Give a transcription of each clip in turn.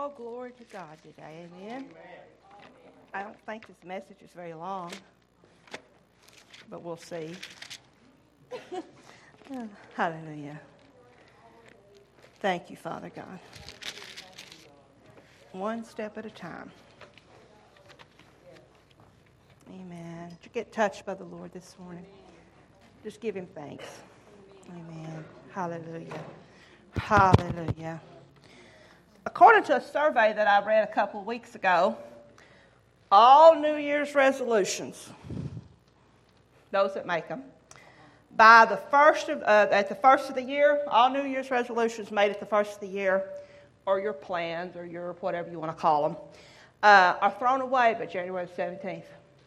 Oh, glory to God today. Amen. I don't think this message is very long, but we'll see. Hallelujah. Thank you, Father God. One step at a time. Amen. Did you get touched by the Lord this morning? Just give him thanks. Amen. Hallelujah. Hallelujah. According to a survey that I read a couple of weeks ago, all New Year's resolutions, those that make them, by the at the first of the year, all New Year's resolutions made at the first of the year, or your plans, or your whatever you want to call them, are thrown away by January 17th.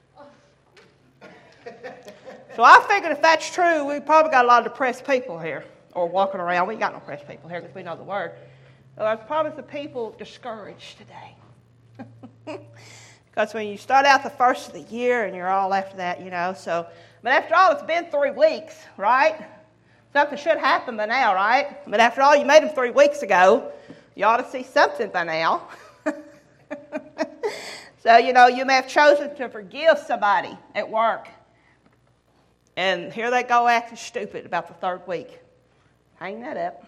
So I figured if that's true, we probably got a lot of depressed people here, or walking around. We ain't got no depressed people here because we know the word. So there's probably some people discouraged today. Because when you start out the first of the year and you're all after that, so. But after all, it's been 3 weeks, right? Something should happen by now, right? But after all, you made them 3 weeks ago. You ought to see something by now. So, you may have chosen to forgive somebody at work. And here they go acting stupid about the 3rd week. Hang that up.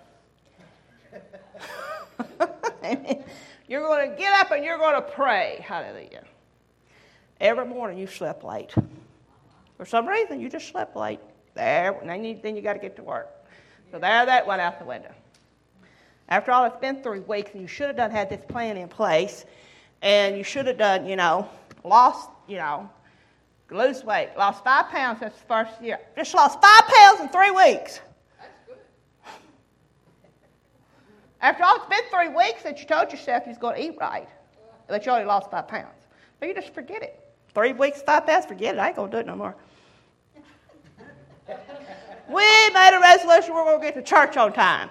You're going to get up and you're going to pray. Hallelujah. Every morning you slept late. For some reason, you just slept late. Then you got to get to work. So there that went out the window. After all, it's been 3 weeks, and you should have had this plan in place. And you should have done, lose weight. Lost 5 pounds since the first year. Just lost 5 pounds in 3 weeks. After all, it's been 3 weeks that you told yourself you was going to eat right, but you only lost 5 pounds. So you just forget it. 3 weeks, 5 pounds, forget it. I ain't going to do it no more. We made a resolution we're going to get to church on time.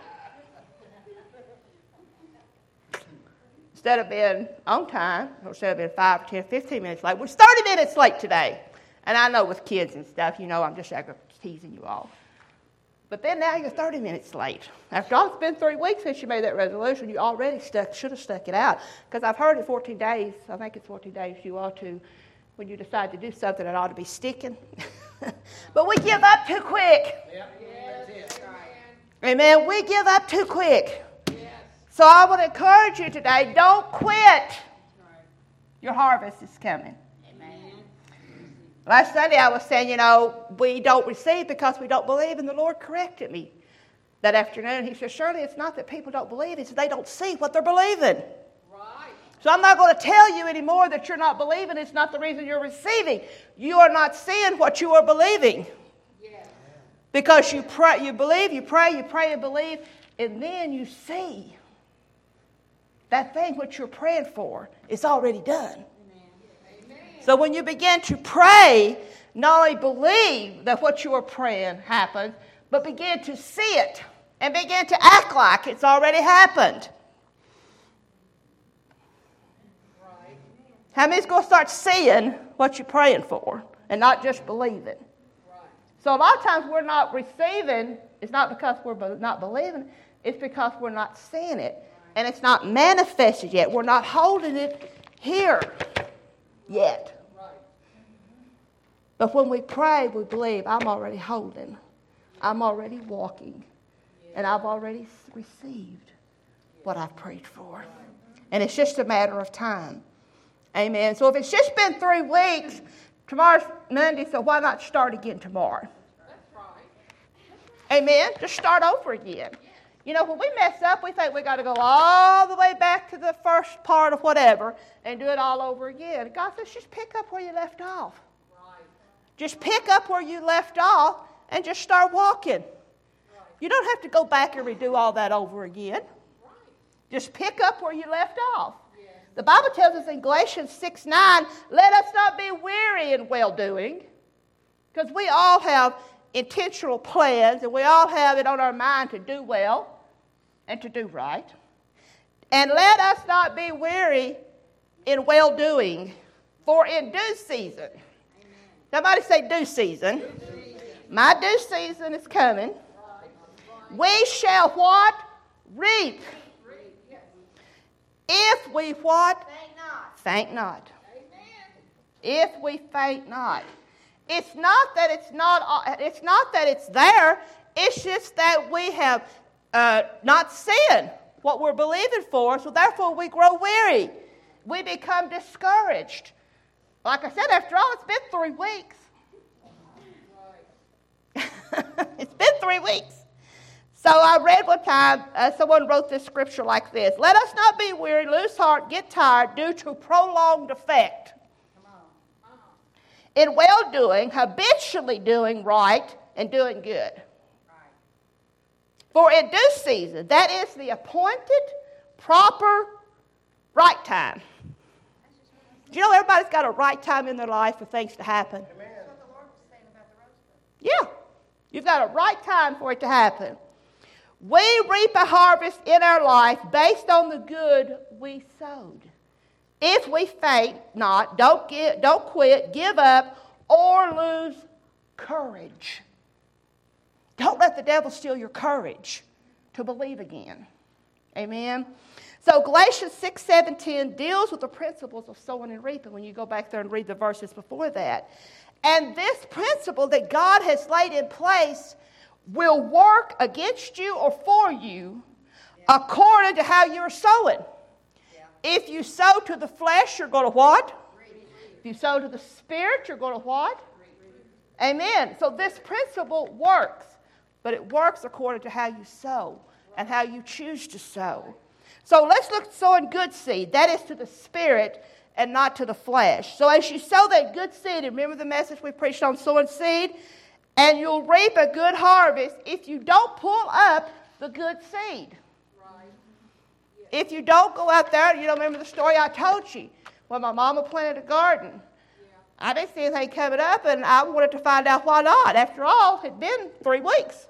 Instead of being on time, or instead of being 5, 10, 15 minutes late, we're 30 minutes late today. And I know with kids and stuff, I'm just teasing you all. But then now you're 30 minutes late. After all, it's been 3 weeks since you made that resolution. You already should have stuck it out. Because I've heard in 14 days, I think it's 14 days, you ought to, when you decide to do something, it ought to be sticking. But we give up too quick. Yeah. Yes. Amen. We give up too quick. Yes. So I want to encourage you today, don't quit. Your harvest is coming. Last Sunday I was saying, we don't receive because we don't believe, and the Lord corrected me that afternoon. He said, surely it's not that people don't believe, it's that they don't see what they're believing. Right. So I'm not going to tell you anymore that you're not believing. It's not the reason you're receiving. You are not seeing what you are believing. Yes. Because you pray, you believe, you pray and believe, and then you see that thing which you're praying for is already done. So when you begin to pray, not only believe that what you are praying happens, but begin to see it and begin to act like it's already happened. Right. How many's going to start seeing what you're praying for and not just believing? Right. So a lot of times we're not receiving. It's not because we're not believing. It's because we're not seeing it. Right. And it's not manifested yet. We're not holding it here yet. But when we pray, we believe, I'm already holding, I'm already walking, and I've already received what I've prayed for. And it's just a matter of time. Amen. So if it's just been 3 weeks, tomorrow's Monday, so why not start again tomorrow? Amen. Just start over again. When we mess up, we think we got to go all the way back to the first part of whatever and do it all over again. God says, just pick up where you left off. Just pick up where you left off and just start walking. Right. You don't have to go back and redo all that over again. Right. Just pick up where you left off. Yes. The Bible tells us in Galatians 6:9, let us not be weary in well-doing, because we all have intentional plans and we all have it on our mind to do well and to do right. And let us not be weary in well-doing, for in due season. Somebody say due season. My due season is coming. We shall what? Reap. If we what? Faint not. Faint not. Amen. If we faint not. It's not that it's there. It's just that we have not sinned what we're believing for, so therefore we grow weary. We become discouraged. Like I said, after all, it's been 3 weeks. It's been 3 weeks. So I read one time, someone wrote this scripture like this. Let us not be weary, lose heart, get tired due to prolonged effect. In well-doing, habitually doing right, and doing good. For in due season, that is the appointed, proper, right time. Do you know everybody's got a right time in their life for things to happen? That's what the Lord was saying about the rose bush. Yeah. You've got a right time for it to happen. We reap a harvest in our life based on the good we sowed. If we faint not, don't quit, give up, or lose courage. Don't let the devil steal your courage to believe again. Amen. So Galatians 6, 7, 10 deals with the principles of sowing and reaping when you go back there and read the verses before that. And this principle that God has laid in place will work against you or for you according to how you're sowing. If you sow to the flesh, you're going to what? If you sow to the spirit, you're going to what? Amen. So this principle works, but it works according to how you sow and how you choose to sow. So let's look at sowing good seed. That is to the spirit and not to the flesh. So as you sow that good seed, and remember the message we preached on sowing seed, and you'll reap a good harvest if you don't pull up the good seed. If you don't go out there, remember the story I told you when my mama planted a garden. I didn't see anything coming up, and I wanted to find out why not. After all, it had been 3 weeks.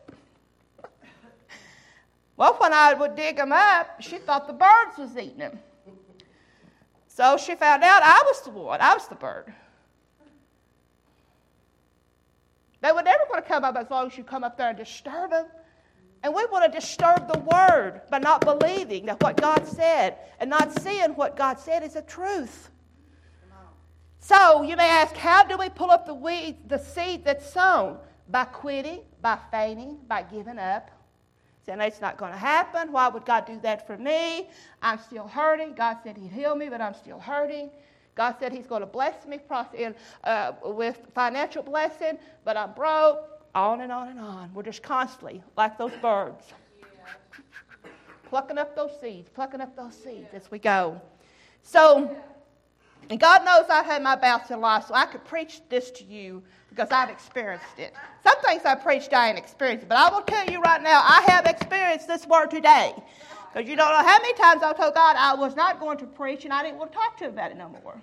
Well, when I would dig them up, she thought the birds was eating them. So she found out I was the one. I was the bird. They were never going to come up as long as you come up there and disturb them. And we want to disturb the word by not believing that what God said and not seeing what God said is the truth. So you may ask, how do we pull up the seed that's sown? By quitting, by fainting, by giving up. Saying it's not going to happen. Why would God do that for me? I'm still hurting. God said he'd heal me, but I'm still hurting. God said he's going to bless me with financial blessing, but I'm broke. On and on and on. We're just constantly like those birds. Plucking up those seeds as we go. So, and God knows I've had my bouts in life, so I could preach this to you because I've experienced it. Some things I preached, I ain't experienced it, but I will tell you right now, I have experienced this word today. Because you don't know how many times I told God I was not going to preach and I didn't want to talk to him about it no more.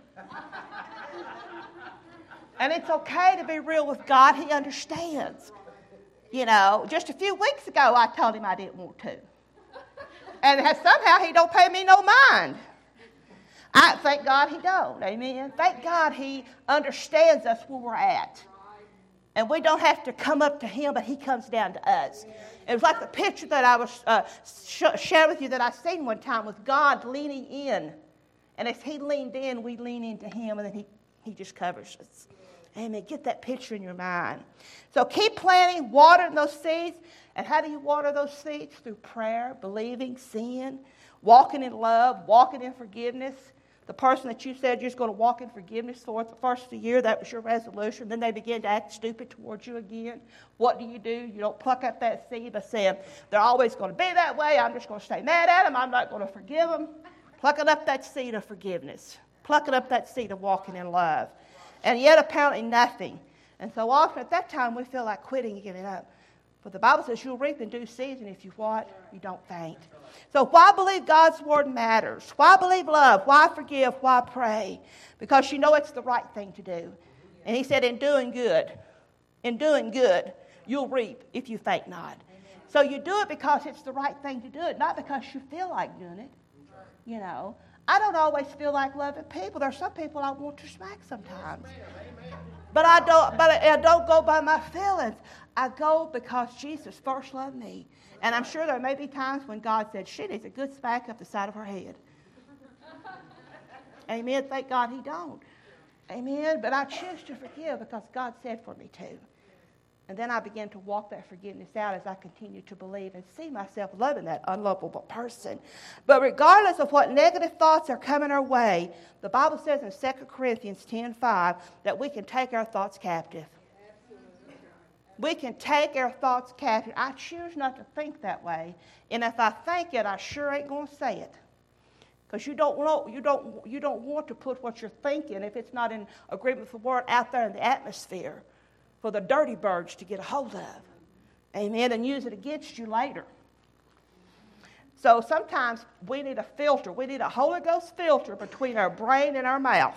And it's okay to be real with God. He understands. Just a few weeks ago, I told him I didn't want to. And somehow he don't pay me no mind. I thank God he don't. Amen. Thank God he understands us where we're at. And we don't have to come up to him, but he comes down to us. It was like the picture that I was sharing with you that I seen one time with God leaning in. And as he leaned in, we lean into him, and then he just covers us. Amen. Get that picture in your mind. So keep planting, watering those seeds. And how do you water those seeds? Through prayer, believing, sin, walking in love, walking in forgiveness. The person that you said you're just going to walk in forgiveness for the first of the year, that was your resolution. Then they begin to act stupid towards you again. What do? You don't pluck up that seed by saying, they're always going to be that way. I'm just going to stay mad at them. I'm not going to forgive them. Plucking up that seed of forgiveness. Plucking up that seed of walking in love. And yet apparently nothing. And so often at that time we feel like quitting and giving up. But the Bible says you'll reap in due season if you what? You don't faint. So why believe God's word matters? Why believe love? Why forgive? Why pray? Because you know it's the right thing to do. And he said in doing good, you'll reap if you faint not. So you do it because it's the right thing to do it, not because you feel like doing it. I don't always feel like loving people. There are some people I want to smack sometimes. But I don't go by my feelings. I go because Jesus first loved me. And I'm sure there may be times when God said, she needs a good smack up the side of her head. Amen. Thank God he don't. Amen. But I choose to forgive because God said for me to. And then I began to walk that forgiveness out as I continue to believe and see myself loving that unlovable person. But regardless of what negative thoughts are coming our way, the Bible says in 2 Corinthians 10:5 that we can take our thoughts captive. We can take our thoughts captive. I choose not to think that way. And if I think it, I sure ain't going to say it. Because you don't want to put what you're thinking, if it's not in agreement with the word, out there in the atmosphere for the dirty birds to get a hold of. Amen. And use it against you later. So sometimes we need a filter. We need a Holy Ghost filter between our brain and our mouth.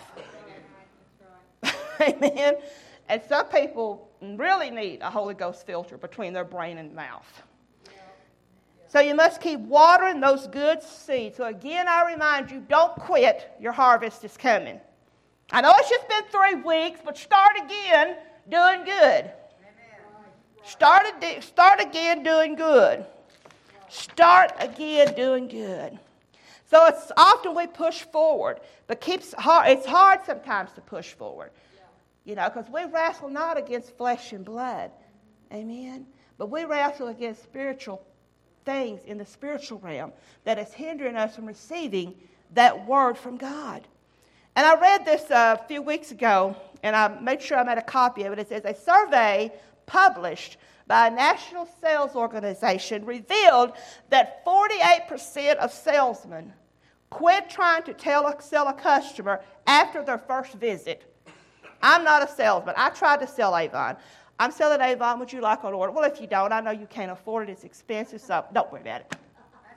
Amen. And some people really need a Holy Ghost filter between their brain and mouth. So you must keep watering those good seeds. So again, I remind you, don't quit. Your harvest is coming. I know it's just been 3 weeks, but start again doing good. Start again doing good. Start again doing good. So it's often we push forward, but it's hard sometimes to push forward. You know, because we wrestle not against flesh and blood. Amen. But we wrestle against spiritual things in the spiritual realm that is hindering us from receiving that word from God. And I read this a few weeks ago, and I made sure I made a copy of it. It says, a survey published by a national sales organization revealed that 48% of salesmen quit trying to sell a customer after their first visit. I'm not a salesman. I tried to sell Avon. I'm selling Avon. Would you like an order? Well, if you don't, I know you can't afford it. It's expensive, so don't worry about it.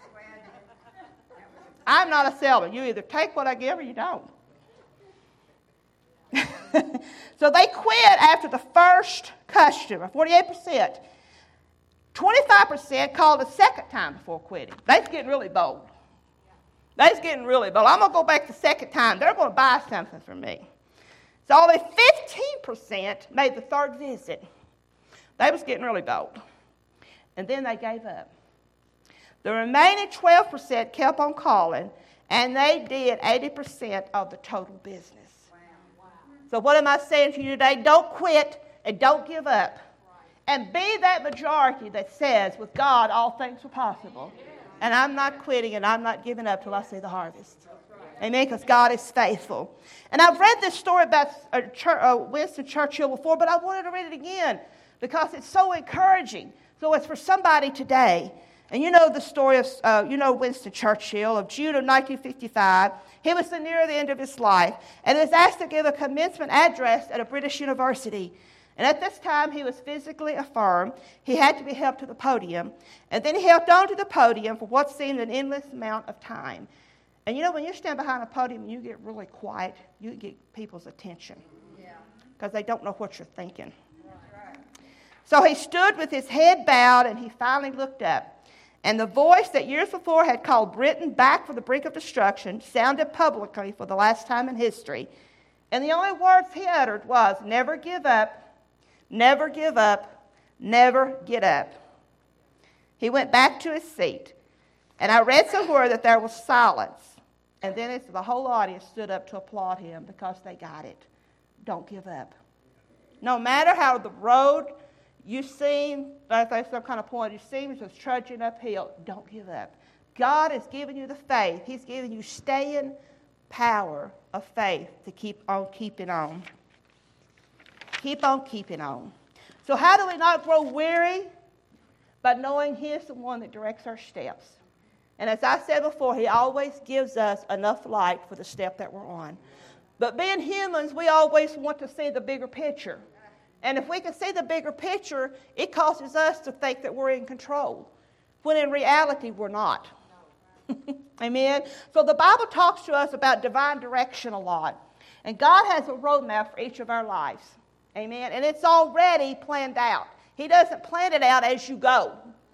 I'm not a salesman. You either take what I give or you don't. So they quit after the first customer, 48%. 25% called a second time before quitting. They's getting really bold. I'm going to go back the second time. They're going to buy something from me. So only 15% made the third visit. They was getting really bold. And then they gave up. The remaining 12% kept on calling, and they did 80% of the total business. Wow. So what am I saying to you today? Don't quit and don't give up. And be that majority that says, with God, all things are possible. And I'm not quitting and I'm not giving up till I see the harvest. Amen, because God is faithful. And I've read this story about Winston Churchill before, but I wanted to read it again because it's so encouraging. So it's for somebody today. And you know the story of, Winston Churchill of June of 1955. He was near the end of his life and was asked to give a commencement address at a British university. And at this time, he was physically infirm. He had to be helped to the podium. And then he held on to the podium for what seemed an endless amount of time. And you know, when you stand behind a podium and you get really quiet, you get people's attention. Because they don't know what you're thinking. Right. So he stood with his head bowed and he finally looked up. And the voice that years before had called Britain back from the brink of destruction sounded publicly for the last time in history. And the only words he uttered was, never give up, never give up, never get up. He went back to his seat. And I read somewhere that there was silence. And then the whole audience stood up to applaud him because they got it. Don't give up. No matter how the road you seem, like there's some kind of point, you seem as it's trudging uphill, don't give up. God has given you the faith. He's given you staying power of faith to keep on keeping on. Keep on keeping on. So how do we not grow weary? By knowing He's the one that directs our steps. And as I said before, He always gives us enough light for the step that we're on. But being humans, we always want to see the bigger picture. And if we can see the bigger picture, it causes us to think that we're in control, when in reality we're not. Amen? So the Bible talks to us about divine direction a lot. And God has a roadmap for each of our lives. Amen? And it's already planned out. He doesn't plan it out as you go.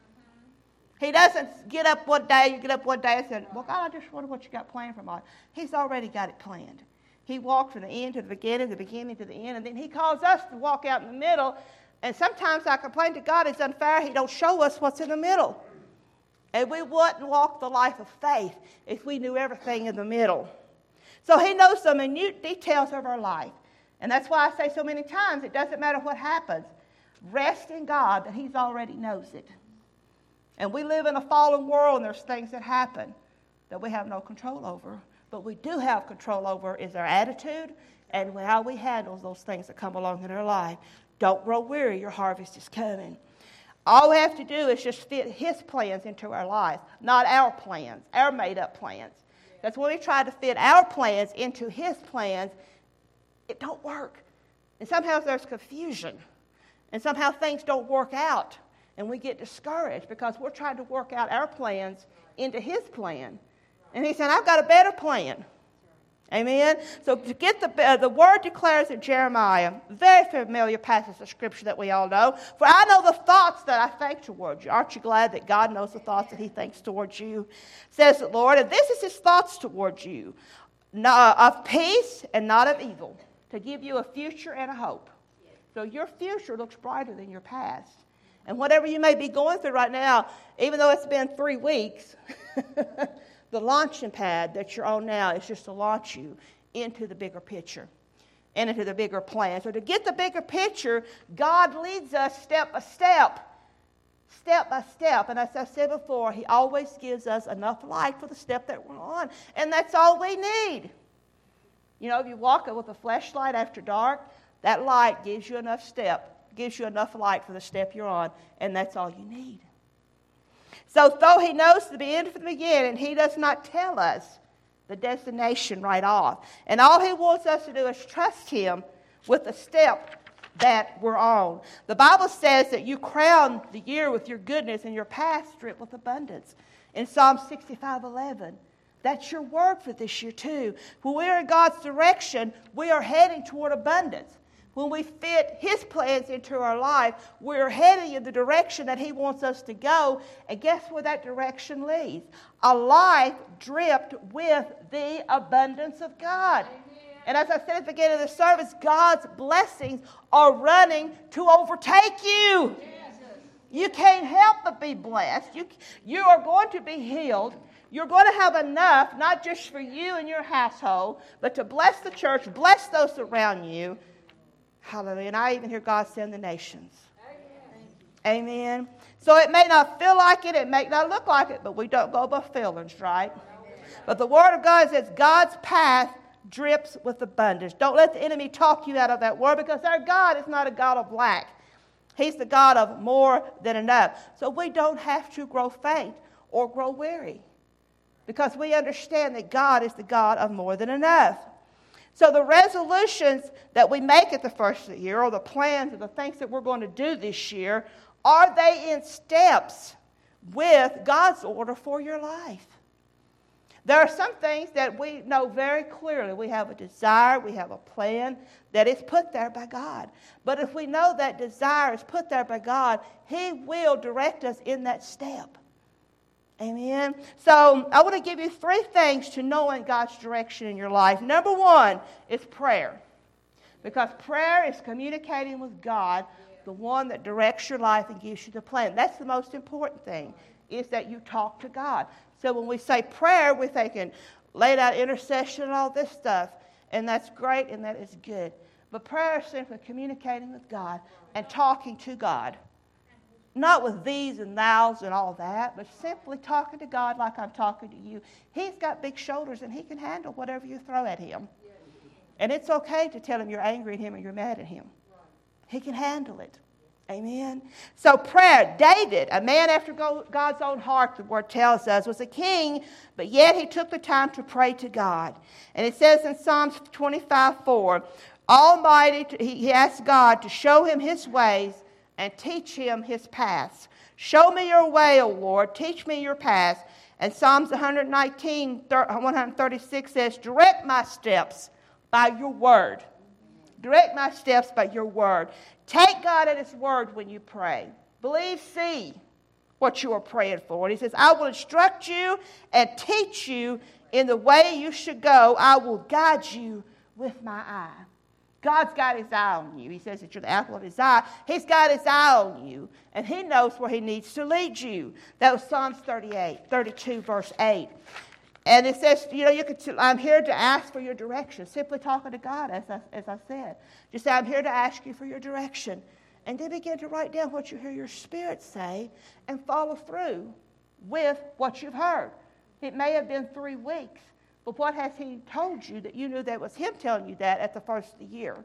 He doesn't get up one day and say, well, God, I just wonder what you got planned for me. He's already got it planned. He walked from the end to the beginning to the end, and then He calls us to walk out in the middle. And sometimes I complain to God, it's unfair. He don't show us what's in the middle. And we wouldn't walk the life of faith if we knew everything in the middle. So he knows the minute details of our life. And that's why I say so many times, it doesn't matter what happens. Rest in God that he's already knows it. And we live in a fallen world, and there's things that happen that we have no control over. But we do have control over is our attitude and how we handle those things that come along in our life. Don't grow weary, your harvest is coming. All we have to do is just fit his plans into our life, not our plans, our made-up plans. That's when we try to fit our plans into his plans, it don't work. And somehow there's confusion. And somehow things don't work out. And we get discouraged because we're trying to work out our plans into his plan. And he said, I've got a better plan. Amen? So to get the word declares in Jeremiah, very familiar passage of scripture that we all know. For I know the thoughts that I think towards you. Aren't you glad that God knows the thoughts that he thinks towards you? Says the Lord, and this is his thoughts towards you, of peace and not of evil, to give you a future and a hope. So your future looks brighter than your past. And whatever you may be going through right now, even though it's been 3 weeks, the launching pad that you're on now is just to launch you into the bigger picture and into the bigger plan. So to get the bigger picture, God leads us step by step. And as I said before, he always gives us enough light for the step that we're on. And that's all we need. You know, if you walk with a flashlight after dark, that light gives you enough light for the step you're on, and that's all you need. So though he knows the end from the beginning, he does not tell us the destination right off. And all he wants us to do is trust him with the step that we're on. The Bible says that you crown the year with your goodness and your path strip with abundance. In Psalm 65:11. That's your word for this year too. When we're in God's direction, we are heading toward abundance. When we fit his plans into our life, we're heading in the direction that he wants us to go. And guess where that direction leads? A life dripped with the abundance of God. Amen. And as I said at the beginning of the service, God's blessings are running to overtake you. Yes. You can't help but be blessed. You are going to be healed. You're going to have enough, not just for you and your household, but to bless the church, bless those around you. Hallelujah. And I even hear God send the nations. Amen. Amen. So it may not feel like it, it may not look like it, but we don't go by feelings, right? Amen. But the Word of God says God's path drips with abundance. Don't let the enemy talk you out of that word, because our God is not a God of lack. He's the God of more than enough. So we don't have to grow faint or grow weary, because we understand that God is the God of more than enough. So the resolutions that we make at the first of the year, or the plans or the things that we're going to do this year, are they in steps with God's order for your life? There are some things that we know very clearly. We have a desire, we have a plan that is put there by God. But if we know that desire is put there by God, he will direct us in that step. Amen. So I want to give you 3 things to knowing God's direction in your life. Number 1 is prayer. Because prayer is communicating with God, the one that directs your life and gives you the plan. That's the most important thing, is that you talk to God. So when we say prayer, we're thinking laid out intercession and all this stuff. And that's great and that is good. But prayer is simply communicating with God and talking to God. Not with these and thous and all that, but simply talking to God like I'm talking to you. He's got big shoulders and he can handle whatever you throw at him. And it's okay to tell him you're angry at him and you're mad at him. He can handle it. Amen. So prayer, David, a man after God's own heart, the word tells us, was a king, but yet he took the time to pray to God. And it says in Psalms 25:4, Almighty, he asked God to show him his ways and teach him his paths. Show me your way, O Lord. Teach me your paths. And Psalms 136 says, direct my steps by your word. Direct my steps by your word. Take God at his word when you pray. Believe, see what you are praying for. And he says, I will instruct you and teach you in the way you should go. I will guide you with my eye. God's got his eye on you. He says that you're the apple of his eye. He's got his eye on you, and he knows where he needs to lead you. That was Psalms 32, verse 8. And it says, I'm here to ask for your direction. Simply talking to God, as I said. Just say, I'm here to ask you for your direction. And then begin to write down what you hear your spirit say and follow through with what you've heard. It may have been 3 weeks, but what has he told you that you knew that was him telling you that at the first of the year?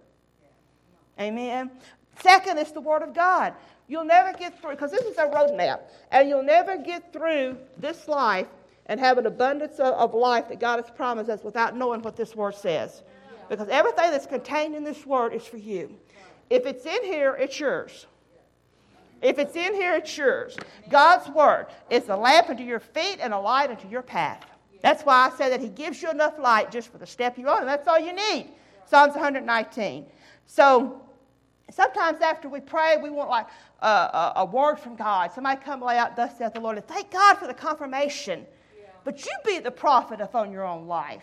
Amen. Second is the Word of God. You'll never get through, because this is a roadmap, and you'll never get through this life and have an abundance of life that God has promised us without knowing what this Word says. Because everything that's contained in this Word is for you. If it's in here, it's yours. If it's in here, it's yours. God's Word is a lamp unto your feet and a light unto your path. That's why I say that he gives you enough light just for the step you're on, and that's all you need. Psalms 119. So sometimes after we pray, we want like a word from God. Somebody come lay out, thus saith the Lord. And thank God for the confirmation. But you be the prophet upon your own life.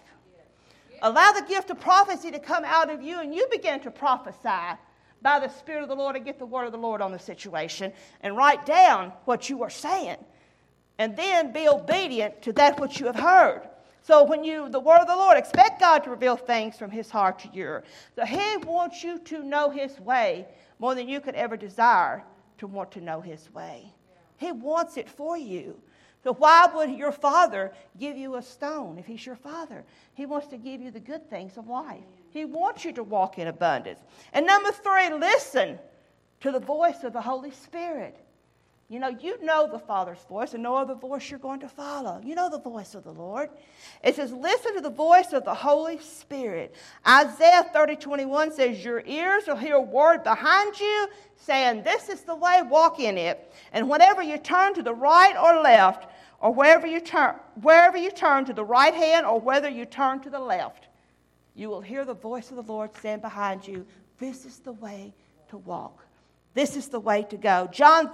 Allow the gift of prophecy to come out of you, and you begin to prophesy by the Spirit of the Lord and get the word of the Lord on the situation and write down what you are saying. And then be obedient to that which you have heard. So when the word of the Lord, expect God to reveal things from his heart to you. So he wants you to know his way more than you could ever desire to want to know his way. He wants it for you. So why would your father give you a stone if he's your father? He wants to give you the good things of life. He wants you to walk in abundance. And number 3, listen to the voice of the Holy Spirit. You know the Father's voice, and no other voice you're going to follow. You know the voice of the Lord. It says, listen to the voice of the Holy Spirit. Isaiah 30:21 says, your ears will hear a word behind you saying, this is the way, walk in it. And whenever you turn to the right or left, or wherever you turn to the right hand or whether you turn to the left, you will hear the voice of the Lord saying behind you, this is the way to walk. This is the way to go.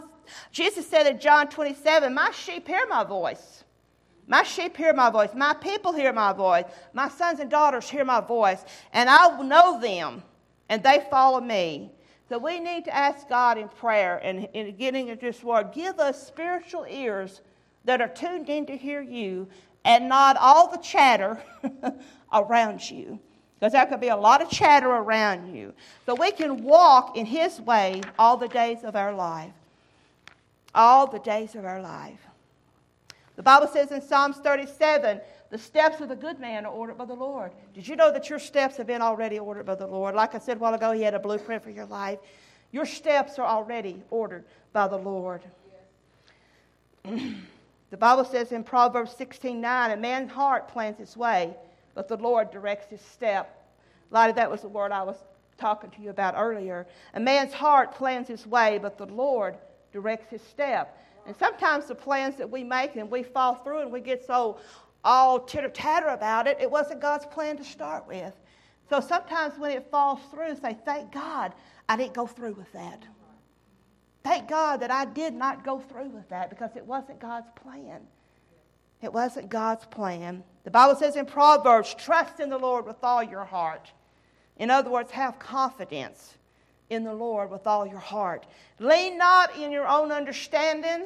Jesus said in John 27, my sheep hear my voice. My sheep hear my voice. My people hear my voice. My sons and daughters hear my voice. And I will know them, and they follow me. So we need to ask God in prayer and in getting into this word, give us spiritual ears that are tuned in to hear you and not all the chatter around you. Because there could be a lot of chatter around you. So we can walk in his way all the days of our life. All the days of our life. The Bible says in Psalms 37, the steps of the good man are ordered by the Lord. Did you know that your steps have been already ordered by the Lord? Like I said a while ago, he had a blueprint for your life. Your steps are already ordered by the Lord. The Bible says in Proverbs 16:9, a man's heart plans his way, but the Lord directs his step. A lot of that was the word I was talking to you about earlier. A man's heart plans his way, but the Lord directs his step. And sometimes the plans that we make and we fall through and we get so all titter-tatter about it, it wasn't God's plan to start with. So sometimes when it falls through, say, thank God I didn't go through with that. Thank God that I did not go through with that because it wasn't God's plan. It wasn't God's plan. The Bible says in Proverbs, trust in the Lord with all your heart. In other words, have confidence in the Lord with all your heart. Lean not in your own understanding.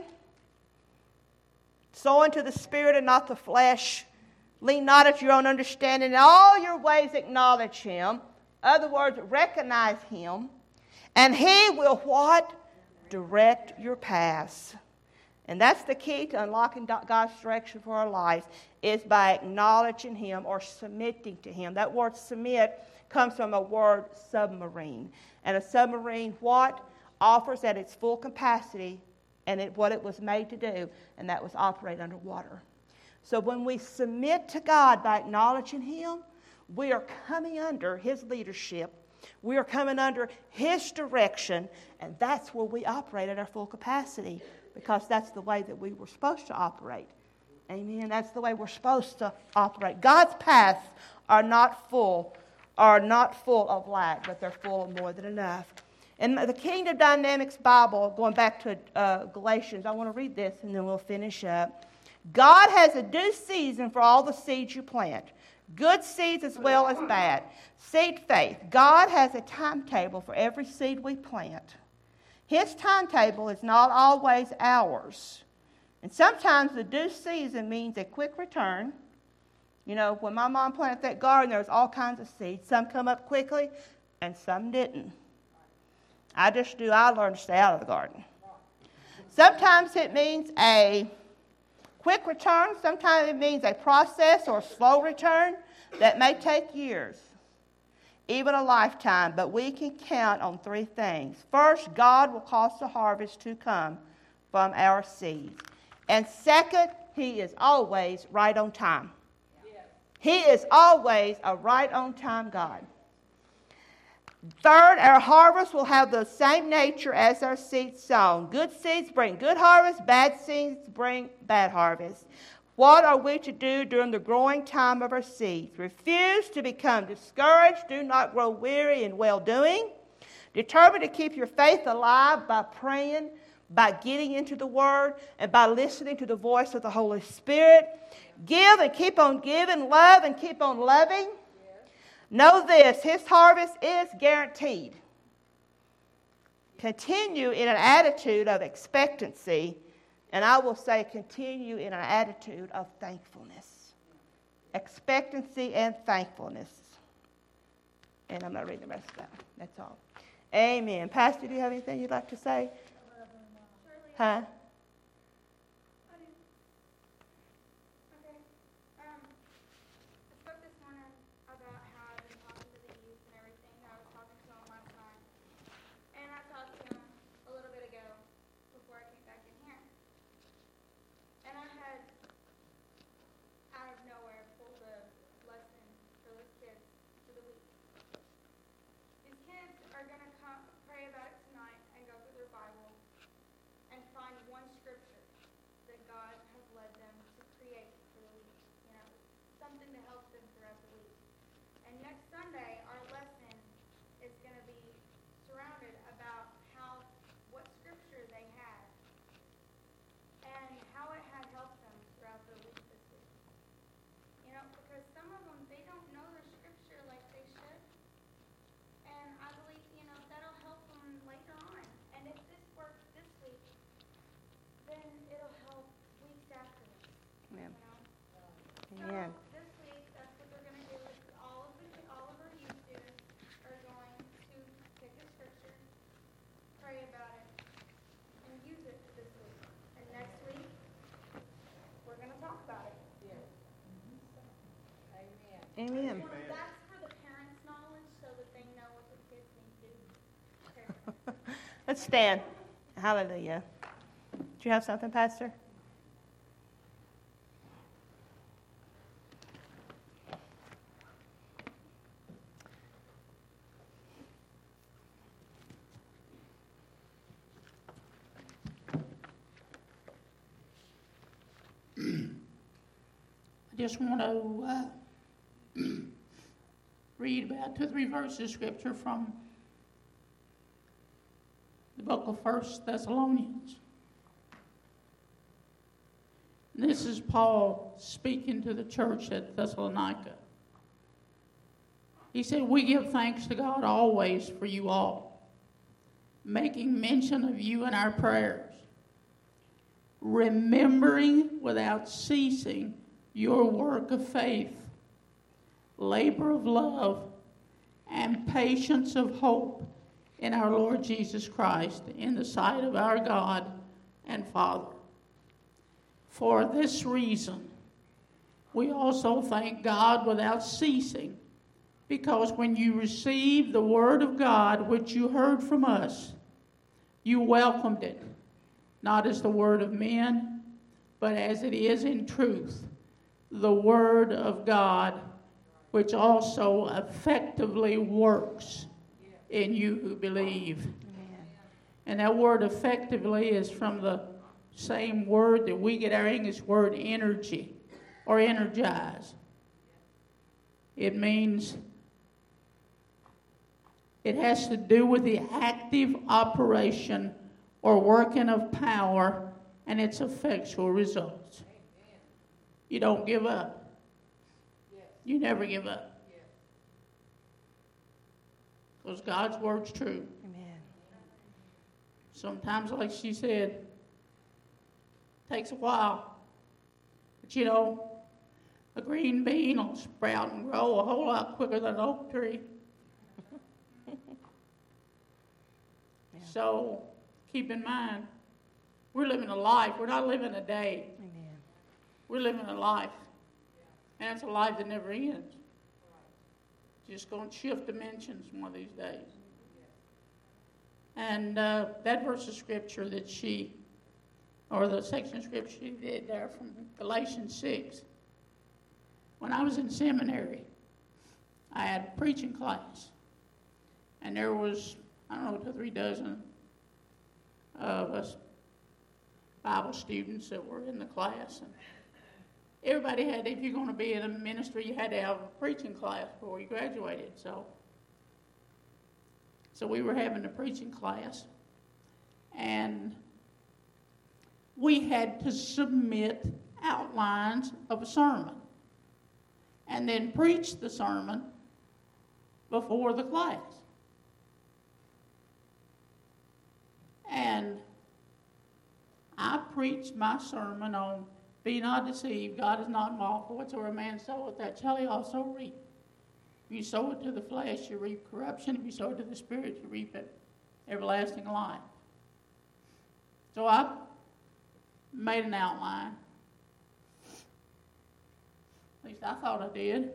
Sow into the Spirit and not the flesh. Lean not at your own understanding. In all your ways acknowledge him. In other words, recognize him. And he will what? Direct your paths. And that's the key to unlocking God's direction for our lives, is by acknowledging him or submitting to him. That word submit comes from a word submarine. And a submarine, what? Offers at its full capacity and what it was made to do, and that was operate underwater. So when we submit to God by acknowledging him, we are coming under his leadership. We are coming under his direction, and that's where we operate at our full capacity, because that's the way that we were supposed to operate. Amen. That's the way we're supposed to operate. God's paths are not full of lack, but they're full of more than enough. In the Kingdom Dynamics Bible, going back to Galatians, I want to read this and then we'll finish up. God has a due season for all the seeds you plant, good seeds as well as bad. Seed faith. God has a timetable for every seed we plant. His timetable is not always ours. And sometimes the due season means a quick return, You know, when my mom planted that garden, there was all kinds of seeds. Some come up quickly, and some didn't. I learned to stay out of the garden. Sometimes it means a quick return. Sometimes it means a process or slow return that may take years, even a lifetime. But we can count on three things. First, God will cause the harvest to come from our seeds. And second, He is always right on time. He is always a right on time God. Third, our harvest will have the same nature as our seeds sown. Good seeds bring good harvest, bad seeds bring bad harvest. What are we to do during the growing time of our seeds? Refuse to become discouraged. Do not grow weary in well-doing. Determine to keep your faith alive by praying, by getting into the Word, and by listening to the voice of the Holy Spirit. Give and keep on giving. Love and keep on loving. Know this, His harvest is guaranteed. Continue in an attitude of expectancy, and I will say continue in an attitude of thankfulness. Expectancy and thankfulness. And I'm not reading the rest of that. That's all. Amen. Pastor, do you have anything you'd like to say? Huh? Amen. So this week, that's what they're going to do. All of our youth students are going to pick a scripture, pray about it, and use it this week. And next week, we're going to talk about it. Yeah. Amen. Well, that's for the parents' knowledge, so that they know what the kids need to do. Okay. Let's stand. Hallelujah. Do you have something, Pastor? I just want to read about 2 or 3 verses of scripture from the book of 1 Thessalonians. And this is Paul speaking to the church at Thessalonica. He said, "We give thanks to God always for you all, making mention of you in our prayers, remembering without ceasing your work of faith, labor of love, and patience of hope in our Lord Jesus Christ, in the sight of our God and Father. For this reason, we also thank God without ceasing, because when you received the word of God, which you heard from us, you welcomed it, not as the word of men, but as it is in truth, the word of God, which also effectively works in you who believe." Amen. And that word effectively is from the same word that we get our English word energy or energize. It means it has to do with the active operation or working of power and its effectual results. You don't give up. You never give up. Because God's word's true. Amen. Sometimes, like she said, takes a while. But A green bean will sprout and grow a whole lot quicker than an oak tree. So keep in mind, we're living a life. We're not living a day. Amen. We're living a life. And it's a life that never ends. Just going to shift dimensions one of these days. And that verse of scripture that or the section of scripture she did there from Galatians 6. When I was in seminary, I had a preaching class. And there was, 2 or 3 dozen of us Bible students that were in the class. And everybody had, if you're going to be in a ministry, you had to have a preaching class before you graduated. So we were having a preaching class, and we had to submit outlines of a sermon and then preach the sermon before the class. And I preached my sermon on be not deceived, God is not mocked, for whatsoever a man soweth, that shall he also reap. If you sow it to the flesh, you reap corruption. If you sow it to the Spirit, you reap everlasting life. So I made an outline. At least I thought I did.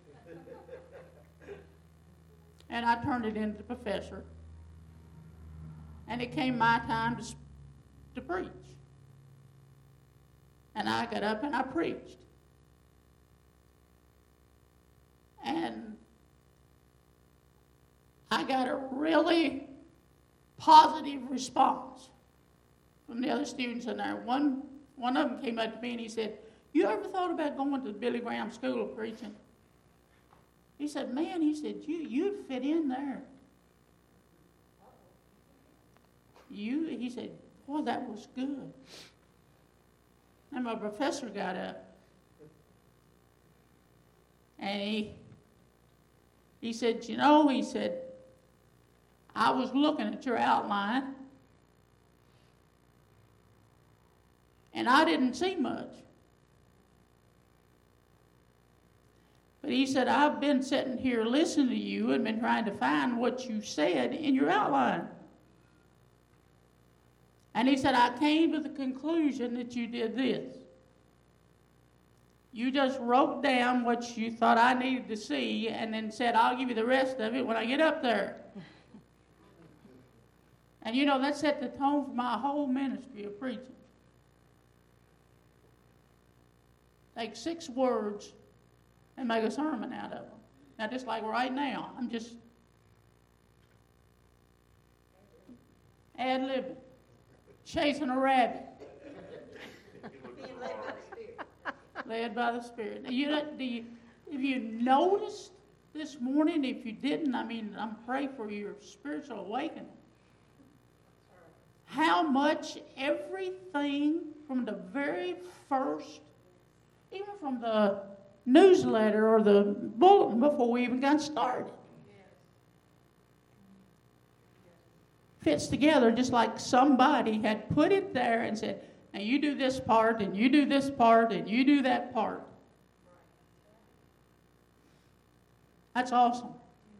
And I turned it into the professor. And it came my time to preach. And I got up and I preached. And I got a really positive response from the other students in there. One of them came up to me and he said, "You ever thought about going to the Billy Graham School of Preaching?" He said, "Man," he said, you'd fit in there. He said, "Boy, that was good." And my professor got up. And he said, he said, "I was looking at your outline, and I didn't see much." But he said, "I've been sitting here listening to you and been trying to find what you said in your outline." And he said, "I came to the conclusion that you did this. You just wrote down what you thought I needed to see and then said, I'll give you the rest of it when I get up there." And that set the tone for my whole ministry of preaching. Take 6 words and make a sermon out of them. Now, just like right now, I'm just ad-libbing, chasing a rabbit. Led by the Spirit. Now, if you noticed this morning, if you didn't, I'm praying for your spiritual awakening. How much everything from the very first, even from the newsletter or the bulletin before we even got started, fits together just like somebody had put it there and said, "Now you do this part, and you do this part, and you do that part." That's awesome.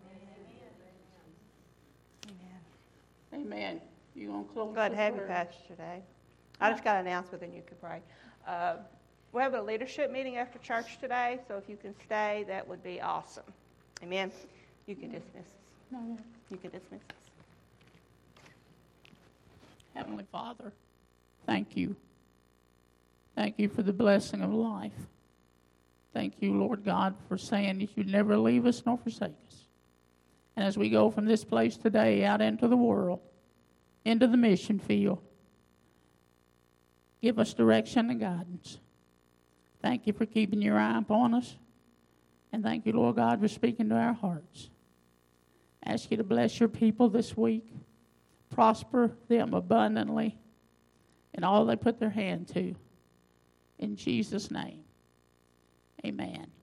Amen. Amen. You going to close? Glad to have you, Pastor, today. I just got an announcement, then you can pray. We're having a leadership meeting after church today, so if you can stay, that would be awesome. Amen. You can dismiss us. No. You can dismiss us. Heavenly Father, thank you. Thank you for the blessing of life. Thank you, Lord God, for saying that you'd never leave us nor forsake us. And as we go from this place today out into the world, into the mission field, give us direction and guidance. Thank you for keeping your eye upon us. And thank you, Lord God, for speaking to our hearts. I ask you to bless your people this week. Prosper them abundantly in all they put their hand to. In Jesus' name, amen.